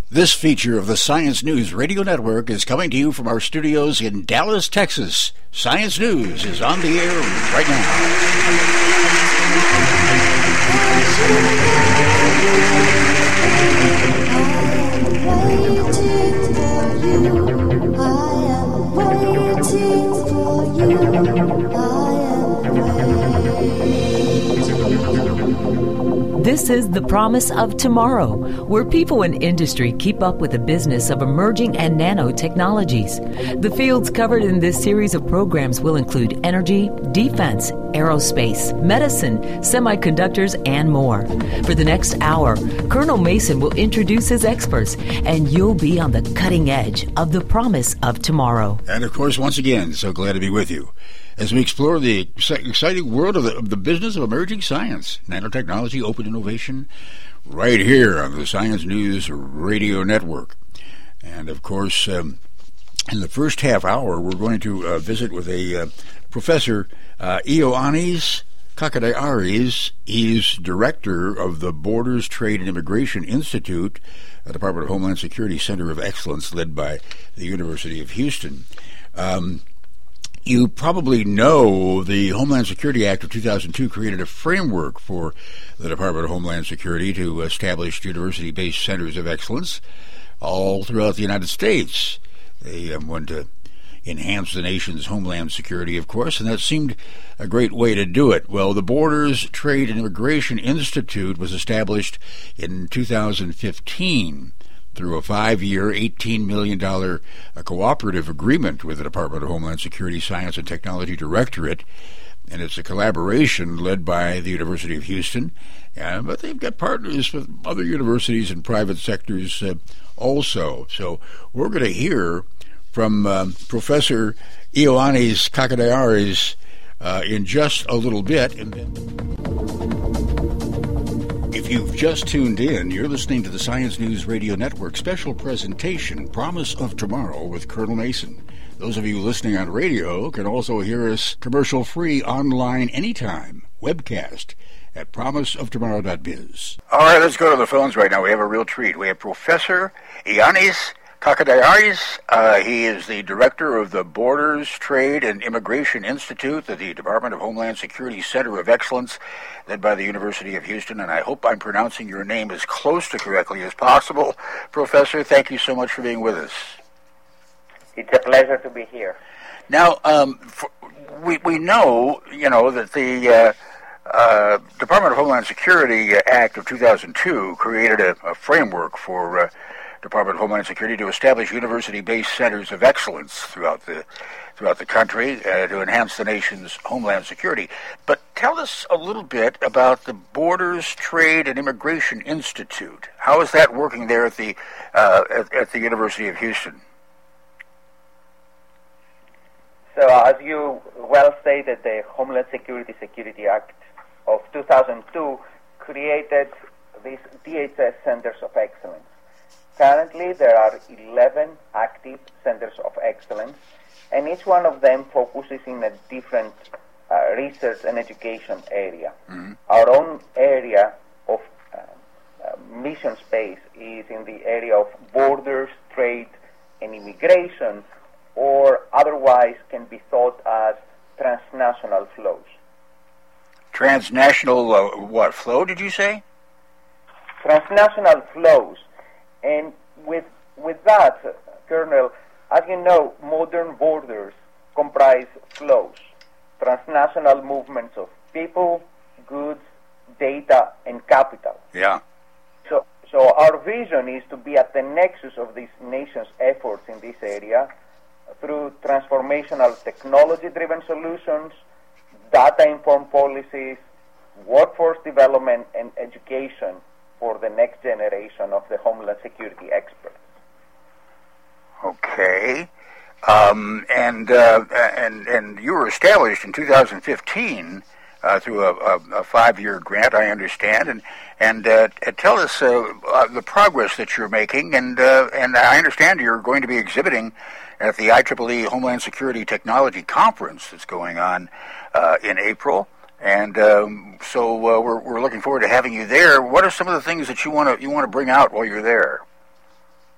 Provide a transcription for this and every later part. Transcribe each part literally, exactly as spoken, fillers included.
This feature of the Science News Radio Network is coming to you from our studios in Dallas, Texas. Science News is on the air right This is The Promise of Tomorrow, where people in industry keep up with the business of emerging and nanotechnologies. The fields covered in this series of programs will include energy, defense, aerospace, medicine, semiconductors, and more. For the next hour, Colonel Mason will introduce his experts, and you'll be on the cutting edge of the promise of tomorrow. And of course, once again, so glad to be with you as we explore the exciting world of the, of the business of emerging science, nanotechnology, open innovation, right here on the Science News Radio Network. And of course, um, in the first half hour, we're going to uh, visit with a uh, Professor uh, Ioannis Kakadiaris. He's director of the Borders, Trade, and Immigration Institute, a Department of Homeland Security Center of Excellence led by the University of Houston. Um, You probably know the Homeland Security Act of two thousand two created a framework for the Department of Homeland Security to establish university-based centers of excellence all throughout the United States. They um, want to enhance the nation's homeland security, of course, and that seemed a great way to do it. Well, the Borders, Trade, and Immigration Institute was established in two thousand fifteen. Through a five-year, eighteen million dollars uh, cooperative agreement with the Department of Homeland Security Science and Technology Directorate. And it's a collaboration led by the University of Houston. Uh, but they've got partners with other universities and private sectors uh, also. So we're going to hear from um, Professor Ioannis Kakadiaris uh, in just a little bit. And if you've just tuned in, you're listening to the Science News Radio Network special presentation, Promise of Tomorrow with Colonel Mason. Those of you listening on radio can also hear us commercial-free online anytime, webcast at promise of tomorrow dot biz. All right, let's go to the phones right now. We have a real treat. We have Professor Ioannis Kakadiaris. Uh, he is the director of the Borders, Trade, and Immigration Institute at the Department of Homeland Security Center of Excellence, led by the University of Houston, and I hope I'm pronouncing your name as close to correctly as possible. Professor, thank you so much for being with us. It's a pleasure to be here. Now, um, for, we we know, you know, that the uh, uh, Department of Homeland Security Act of two thousand two created a, a framework for uh, Department of Homeland Security to establish university-based centers of excellence throughout the throughout the country uh, to enhance the nation's homeland security. But tell us a little bit about the Borders, Trade, and Immigration Institute. How is that working there at the uh, at, at the University of Houston? So, as you well stated, the Homeland Security Security Act of two thousand two created these D H S Centers of Excellence. Currently, there are eleven active Centers of Excellence, and each one of them focuses in a different uh, research and education area. Mm-hmm. Our own area of uh, uh, mission space is in the area of borders, trade, and immigration, or otherwise can be thought as transnational flows. Transnational uh, what? Flow, did you say? Transnational flows. And with with that, Colonel, as you know, modern borders comprise flows, transnational movements of people, goods, data, and capital. Yeah. So, so our vision is to be at the nexus of these nations' efforts in this area through transformational technology-driven solutions, data-informed policies, workforce development, and education for the next generation of the Homeland Security experts. Okay. Um, and, uh, and and you were established in two thousand fifteen uh, through a, a, a five-year grant, I understand. And and uh, tell us uh, uh, the progress that you're making. And uh, and I understand you're going to be exhibiting at the I triple E Homeland Security Technology Conference that's going on uh, in April. And um, so uh, we're we're looking forward to having you there. What are some of the things that you want to you want to bring out while you're there?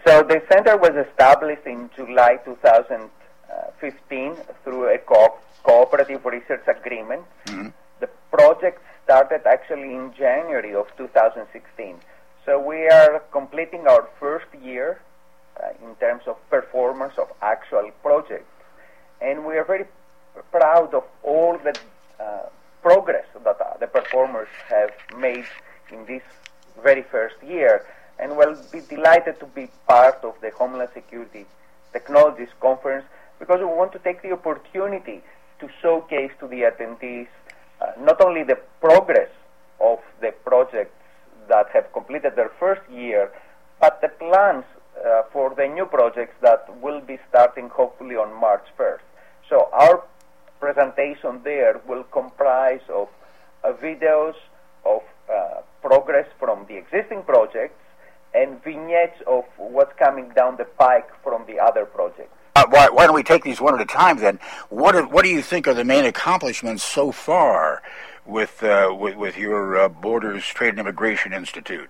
So the center was established in July two thousand fifteen through a co- cooperative research agreement. Mm-hmm. The project started actually in January of two thousand sixteen. So we are completing our first year uh, in terms of performance of actual projects. And we are very proud of all the uh, progress that uh, the performers have made in this very first year. And we'll be delighted to be part of the Homeland Security Technologies Conference because we want to take the opportunity to showcase to the attendees uh, not only the progress of the projects that have completed their first year, but the plans uh, for the new projects that will be starting hopefully on March first. So our presentation there will comprise of uh, videos of uh, progress from the existing projects and vignettes of what's coming down the pike from the other projects. Uh, why, why don't we take these one at a time then? What do, what do you think are the main accomplishments so far with uh, with, with your uh, Borders Trade and Immigration Institute?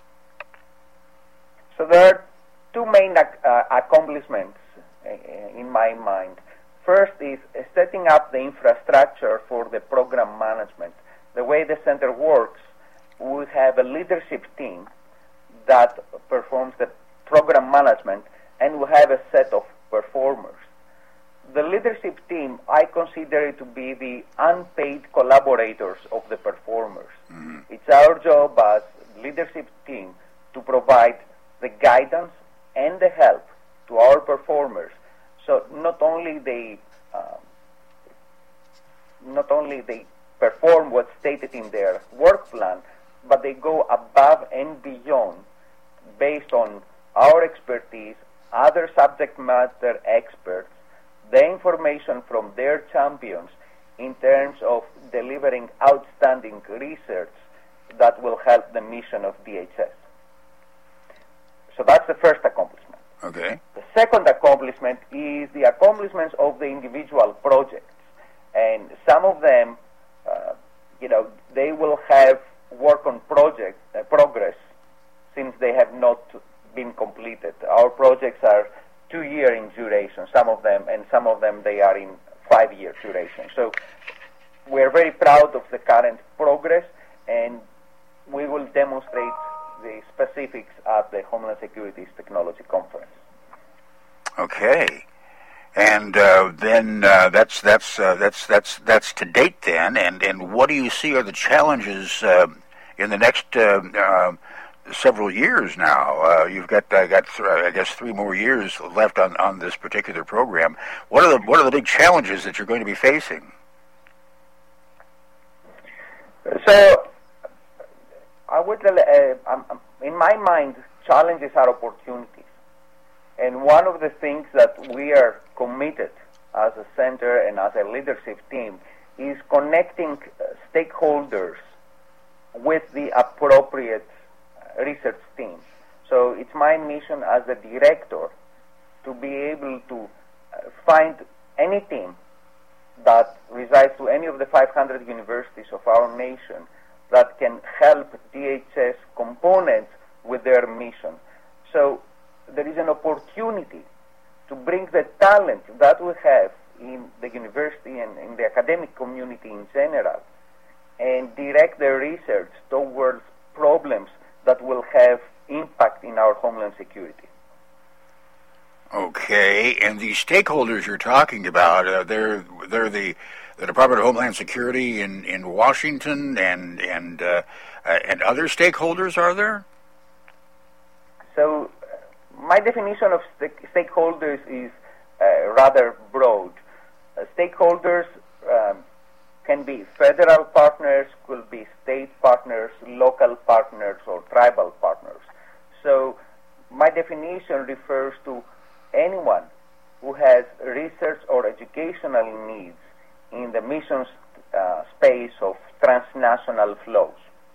So there are two main ac- uh, accomplishments uh, in my mind. First is uh, setting up the infrastructure for the program management. The way the center works, we have a leadership team that performs the program management, and we have a set of performers. The leadership team, I consider it to be the unpaid collaborators of the performers. Mm-hmm. It's our job as leadership team to provide the guidance and the help to our performers. So not only they uh, not only they perform what's stated in their work plan, but they go above and beyond based on our expertise, other subject matter experts, the information from their champions in terms of delivering outstanding research that will help the mission of D H S. So that's the first accomplishment. Okay. The second accomplishment is the accomplishments of the individual projects. And some of them, uh, you know, they will have work on project uh, progress since they have not been completed. Our projects are two year in duration, some of them, and some of them they are in five year duration. So we're very proud of the current progress, and we will demonstrate the specifics at the Homeland Security's Technology Conference. Okay. And uh, then uh, that's that's uh, that's that's that's to date then. And, and what do you see are the challenges uh, in the next uh, uh, several years now? Uh, you've got uh, got th- I guess three more years left on, on this particular program. What are the what are the big challenges that you're going to be facing? So I would uh, um, in my mind, challenges are opportunities. And one of the things that we are committed as a center and as a leadership team is connecting uh, stakeholders with the appropriate uh, research teams. So it's my mission as a director to be able to uh, find any team that resides to any of the five hundred universities of our nation that can help D H S components with their mission. So there is an opportunity to bring the talent that we have in the university and in the academic community in general and direct the research towards problems that will have impact in our homeland security. Okay, and these stakeholders you're talking about, uh, they're they're the the Department of Homeland Security in, in Washington and and uh, uh, and other stakeholders, are there? So my definition of st- stakeholders is uh, rather broad. Uh, stakeholders um, can be federal partners, could be state partners, local partners, or tribal partners. So my definition refers to anyone who has research or educational needs in the missions uh, space of transnational flows.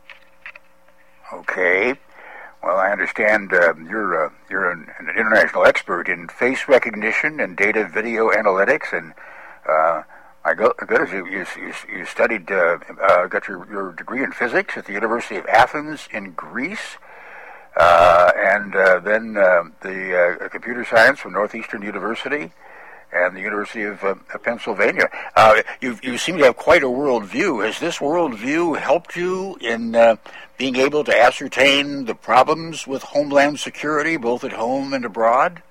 Okay. Well, I understand uh, you're uh, you're an, an international expert in face recognition and data video analytics, and uh, I go good as you you, you studied uh, uh, got your, your degree in physics at the University of Athens in Greece, uh, and uh, then uh, the uh, computer science from Northeastern University and the University of uh, Pennsylvania. Uh, you you seem to have quite a worldview. Has this worldview helped you in uh, being able to ascertain the problems with homeland security, both at home and abroad?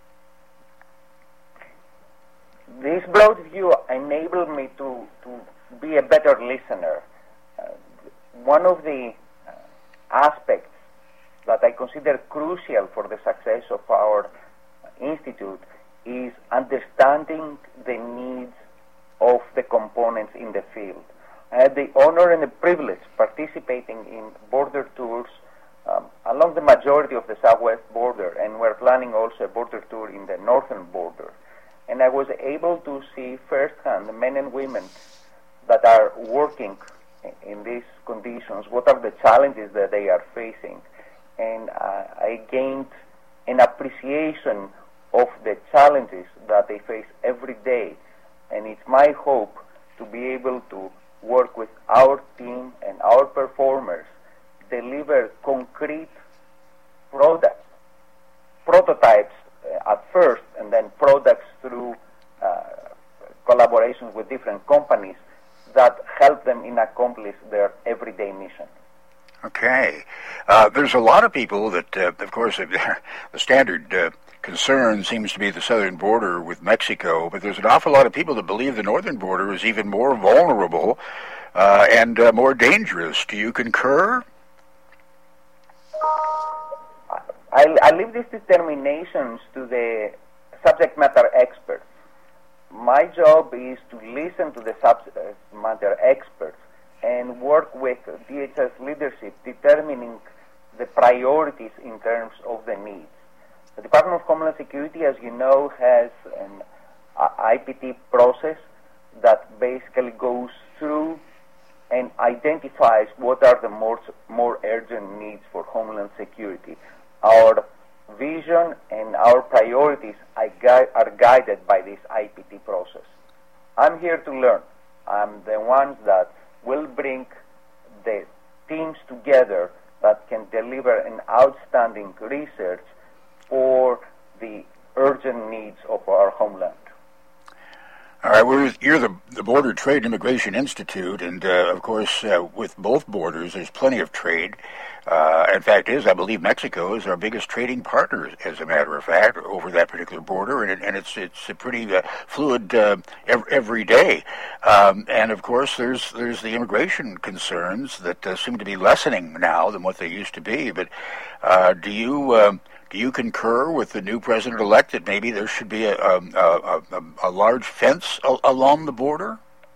This broad view enabled me to, to be a better listener. Uh, one of the uh, aspects that I consider crucial for the success of our institute is understanding the needs of the components in the field. I had the honor and the privilege participating in border tours um, along the majority of the southwest border, and we're planning also a border tour in the northern border. And I was able to see firsthand the men and women that are working in these conditions, what are the challenges that they are facing. And uh, I gained an appreciation of the challenges that they face every day. And it's my hope to be able to work with our team and our performers, deliver concrete products, prototypes uh, at first, and then products through uh, collaborations with different companies that help them in accomplish their everyday mission. Okay. Uh, there's a lot of people that, uh, of course, the standard uh, concern seems to be the southern border with Mexico, but there's an awful lot of people that believe the northern border is even more vulnerable uh, and uh, more dangerous. Do you concur? I, I leave these determinations to the subject matter experts. My job is to listen to the subject matter experts and work with D H S leadership determining the priorities in terms of the needs. The Department of Homeland Security, as you know, has an I P T process that basically goes through and identifies what are the more, more urgent needs for Homeland Security. Our vision and our priorities are, gui- are guided by this I P T process. I'm here to learn. I'm the one that will bring the teams together that can deliver an outstanding research for the urgent needs of our homeland. All right, well, you're the, the Border Trade and Immigration Institute, and uh, of course, uh, with both borders, there's plenty of trade. Uh, in fact, is I believe Mexico is our biggest trading partner, as a matter of fact, over that particular border, and, it, and it's it's a pretty uh, fluid uh, every, every day. Um, and of course, there's there's the immigration concerns that uh, seem to be lessening now than what they used to be. But uh, do you? Uh, Do you concur with the new president-elect that maybe there should be a, a, a, a, a large fence a, along the border?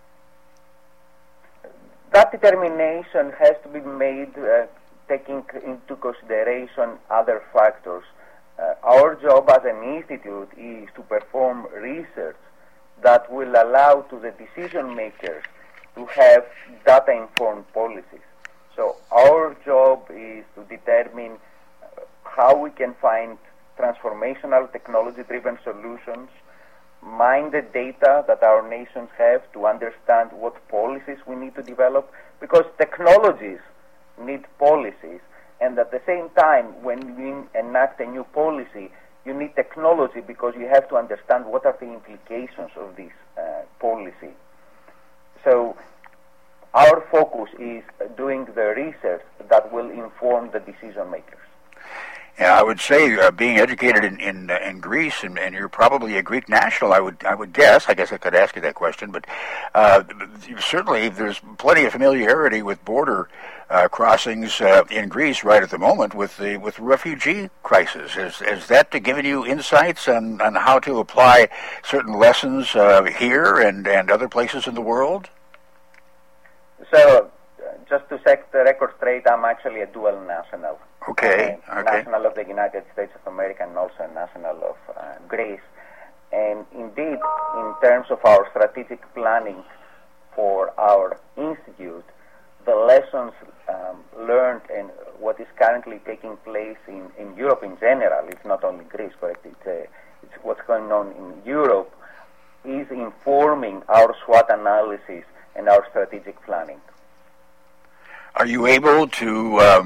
That determination has to be made uh, taking into consideration other factors. Uh, our job as an institute is to perform research that will allow to the decision makers to have data-informed policies. So our job is to determine how we can find transformational technology-driven solutions, mine the data that our nations have to understand what policies we need to develop, because technologies need policies, and at the same time, when you enact a new policy, you need technology because you have to understand what are the implications of this uh, policy. So our focus is doing the research that will inform the decision makers. Yeah, I would say uh, being educated in in, uh, in Greece, and, and you're probably a Greek national. I would I would guess. I guess I could ask you that question, but uh, certainly there's plenty of familiarity with border uh, crossings uh, in Greece right at the moment with the with the refugee crisis. Has has that given you insights on, on how to apply certain lessons uh, here and, and other places in the world? So, just to set the record straight, I'm actually a dual national. Okay, uh, okay. National of the United States of America and also a national of uh, Greece. And indeed, in terms of our strategic planning for our institute, the lessons um, learned and what is currently taking place in, in Europe in general, it's not only Greece, correct? It's, uh, it's what's going on in Europe is informing our SWOT analysis and our strategic planning. Are you able to um,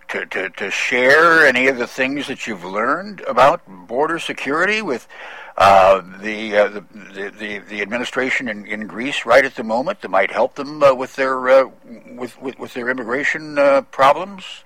to, to, to share any of the things that you've learned about border security with uh, the, uh, the, the the administration in, in Greece right at the moment that might help them uh, with their uh, with, with with their immigration uh, problems?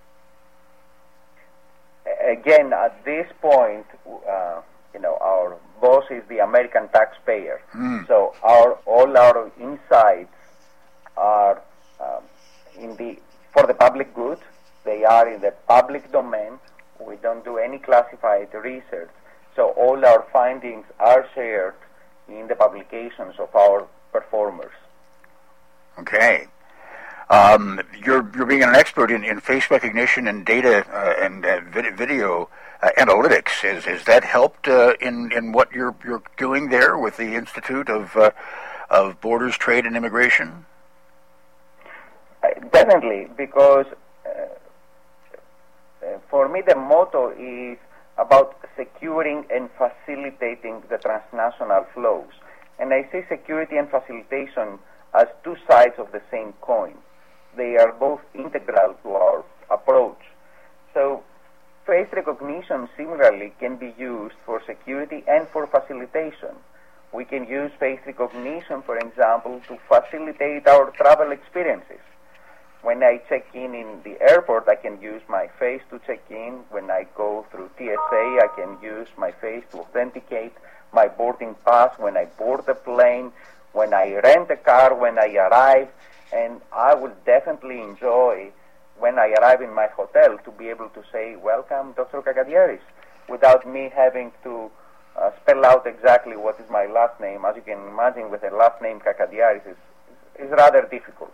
Again, at this point, uh, you know, our boss is the American taxpayer. Mm. So our all our insights are um, in the for the public good. They are in the public domain. We don't do any classified research. So all our findings are shared in the publications of our performers. Okay. Um, you're you're being an expert in, in face recognition and data uh, and uh, vid- video uh, analytics. Has has that helped uh, in in what you're you're doing there with the Institute of uh, of Borders, Trade, and Immigration? Uh, definitely, because uh, uh, for me the motto is about securing and facilitating the transnational flows, and I see security and facilitation as two sides of the same coin. They are both integral to our approach. So face recognition similarly can be used for security and for facilitation. We can use face recognition, for example, to facilitate our travel experiences. When I check in in the airport, I can use my face to check in. When I go through T S A, I can use my face to authenticate my boarding pass when I board the plane, when I rent a car, when I arrive. And I would definitely enjoy, when I arrive in my hotel, to be able to say, "Welcome, Doctor Kakadiaris," without me having to uh, spell out exactly what is my last name. As you can imagine, with a last name Kakadiaris, is is rather difficult.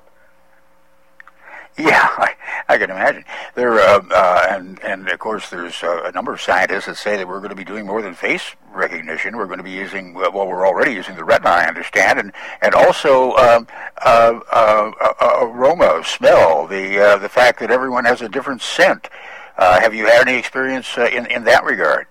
Yeah, I, I can imagine. There, uh, uh, and and of course, there's uh, a number of scientists that say that we're going to be doing more than face recognition. We're going to be using, well, we're already using the retina, I understand, and and also um, uh, uh, uh, aroma, smell. The uh, the fact that everyone has a different scent. Uh, have you had any experience uh, in in that regard?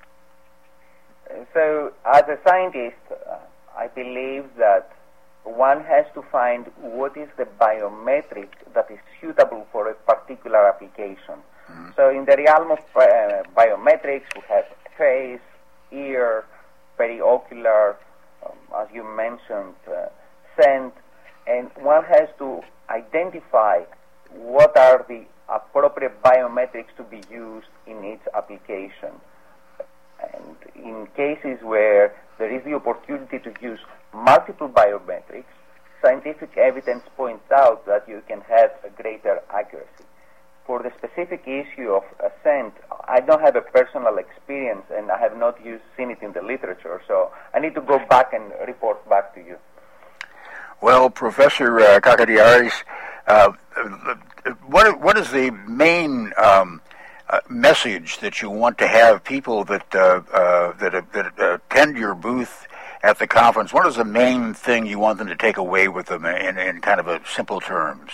So, as a scientist, uh, I believe that one has to find what is the biometric that is suitable for a particular application. Mm-hmm. So in the realm of uh, biometrics, we have face, ear, periocular, um, as you mentioned, uh, scent, and one has to identify what are the appropriate biometrics to be used in each application. And in cases where there is the opportunity to use multiple biometrics, scientific evidence points out that you can have a greater accuracy. For the specific issue of scent, I don't have a personal experience and I have not used, seen it in the literature, so I need to go back and report back to you. Well, Professor uh, Kakadiaris, uh, what, what is the main um, uh, message that you want to have people that, uh, uh, that, uh, that uh, attend your booth at the conference? What is the main thing you want them to take away with them in, in kind of a simple terms?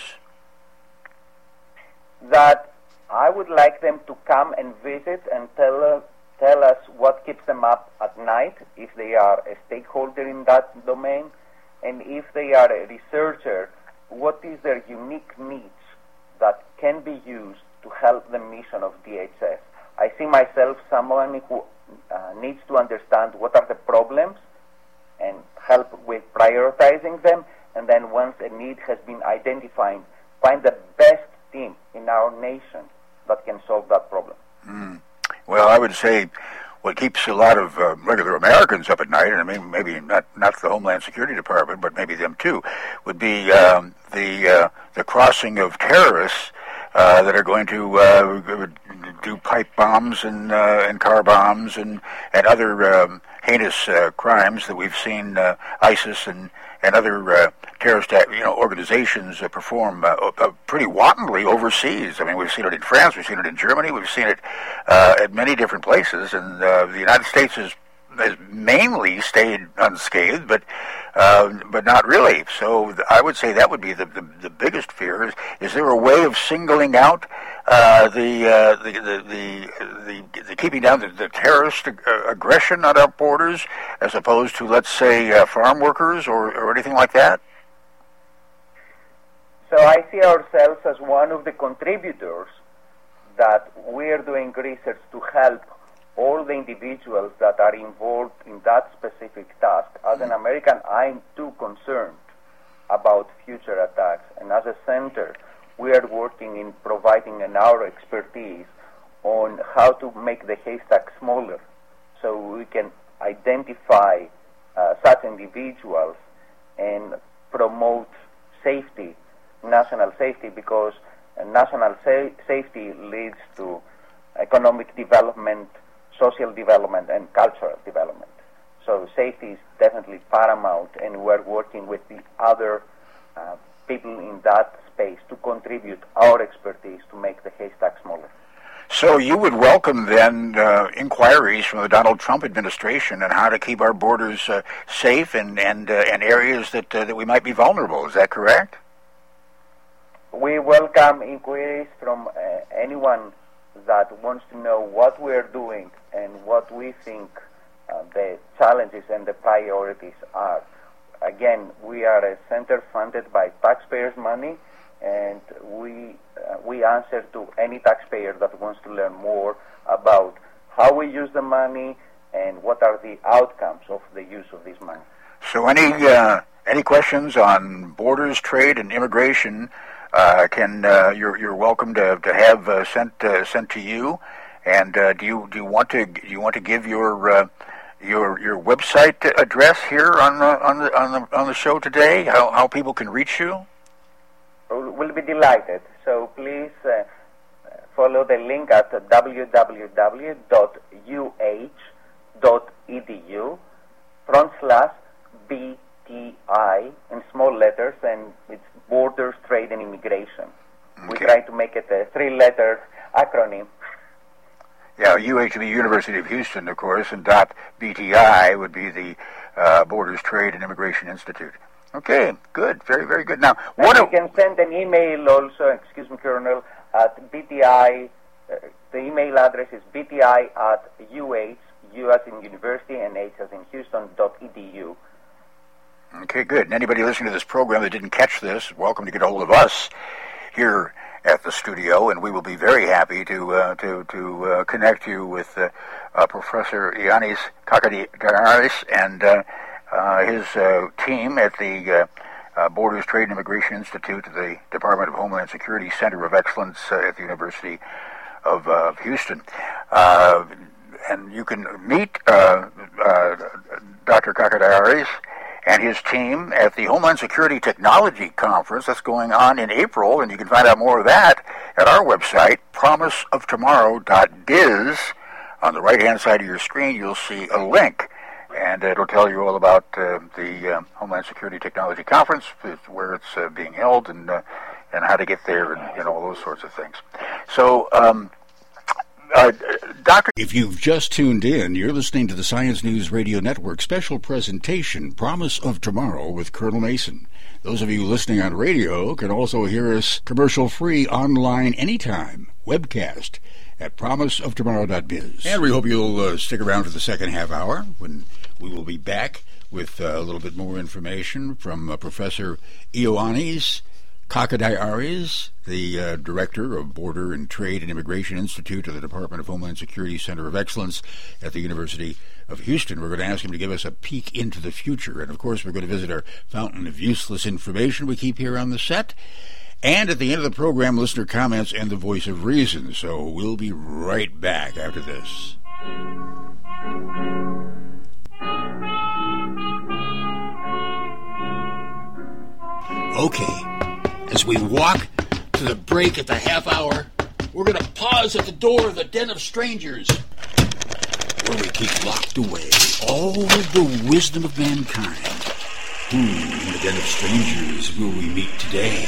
That I would like them to come and visit and tell, uh, tell us what keeps them up at night, if they are a stakeholder in that domain, and if they are a researcher, what is their unique niche that can be used to help the mission of D H S. I see myself someone who uh, needs to understand what are the problems and help with prioritizing them, and then once a need has been identified, find the best team in our nation that can solve that problem. Mm. Well, I would say what keeps a lot of uh, regular Americans up at night, and I mean maybe not not the Homeland Security Department, but maybe them too, would be um, the uh, the crossing of terrorists uh, that are going to uh, do pipe bombs and uh, and car bombs and and other um, heinous uh, crimes that we've seen uh, ISIS and and other uh, terrorist you know organizations uh, perform uh, uh, pretty wantonly overseas. I mean, we've seen it in France, we've seen it in Germany, we've seen it uh, at many different places, and uh, the United States has, has mainly stayed unscathed, but uh, but not really. So th- I would say that would be the, the, the biggest fear. Is, is there a way of singling out uh, the, uh, the, the, the the the keeping down the, the terrorist ag- aggression at our borders, as opposed to, let's say, uh, farm workers or, or anything like that? So I see ourselves as one of the contributors that we are doing research to help all the individuals that are involved in that specific task. As an American, I'm too concerned about future attacks. And as a center, we are working in providing an our expertise on how to make the haystack smaller so we can identify uh, such individuals and promote safety, national safety, because uh, national sa- safety leads to economic development, social development, and cultural development. So safety is definitely paramount, and we're working with the other uh, people in that space to contribute our expertise to make the haystack smaller. So you would welcome then uh, inquiries from the Donald Trump administration on how to keep our borders uh, safe and and, uh, and areas that uh, that we might be vulnerable. Is that correct? We welcome inquiries from uh, anyone that wants to know what we're doing and what we think uh, the challenges and the priorities are. Again, we are a center funded by taxpayers' money, and we uh, we answer to any taxpayer that wants to learn more about how we use the money and what are the outcomes of the use of this money. So any uh, any questions on borders, trade, and immigration uh, can uh, you're you're welcome to to have uh, sent uh, sent to you. And uh, do you do you want to do you want to give your uh, your your website address here on the on the on the on the show today? How how people can reach you? We'll be delighted. So please uh, follow the link at w w w dot u h dot e d u front slash B T I in small letters, and it's Borders, Trade, and Immigration. Okay. We try to make it a three-letter acronym. Yeah, U H would be University of Houston, of course, and dot B T I would be the uh, Borders, Trade, and Immigration Institute. Okay, good, very, very good. Now, what and you can send an email also, excuse me, Colonel, at B T I. Uh, the email address is B T I at U H, U as in University, and H as in Houston, dot E D U. Okay, good. And anybody listening to this program that didn't catch this, welcome to get a hold of us here at the studio, and we will be very happy to uh, to to uh, connect you with uh, uh, Professor Ioannis Kakadiaris and uh, uh, his uh, team at the uh, uh, Borders, Trade, and Immigration Institute of the Department of Homeland Security Center of Excellence uh, at the University of uh, Houston. Uh, and you can meet uh, uh, Doctor Kakadiaris and his team at the Homeland Security Technology Conference that's going on in April, and you can find out more of that at our website, promise of tomorrow dot biz. On the right-hand side of your screen, you'll see a link, and it'll tell you all about uh, the uh, Homeland Security Technology Conference, where it's uh, being held, and uh, and how to get there, and, and all those sorts of things. So, um, Uh, Doctor, if you've just tuned in, you're listening to the Science News Radio Network special presentation, Promise of Tomorrow with Colonel Mason. Those of you listening on radio can also hear us commercial-free online anytime, webcast at promise of tomorrow dot biz. And we hope you'll uh, stick around for the second half hour when we will be back with uh, a little bit more information from uh, Professor Ioannis Kakadiaris, the uh, Director of Border and Trade and Immigration Institute of the Department of Homeland Security Center of Excellence at the University of Houston. We're going to ask him to give us a peek into the future. And, of course, we're going to visit our fountain of useless information we keep here on the set. And at the end of the program, listener comments and the voice of reason. So we'll be right back after this. Okay. As we walk to the break at the half hour, we're going to pause at the door of the Den of Strangers, where we keep locked away all the wisdom of mankind. Whom in the Den of Strangers will we meet today?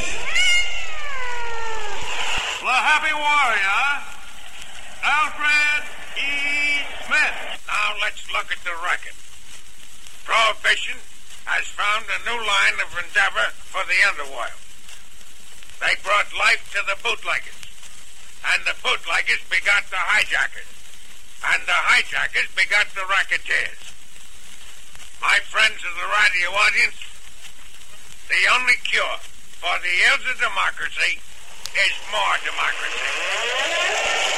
The Happy Warrior, Alfred E. Smith. Now let's look at the record. Prohibition has found a new line of endeavor for the underworld. They brought life to the bootleggers, and the bootleggers begot the hijackers, and the hijackers begot the racketeers. My friends of the radio audience, the only cure for the ills of democracy is more democracy.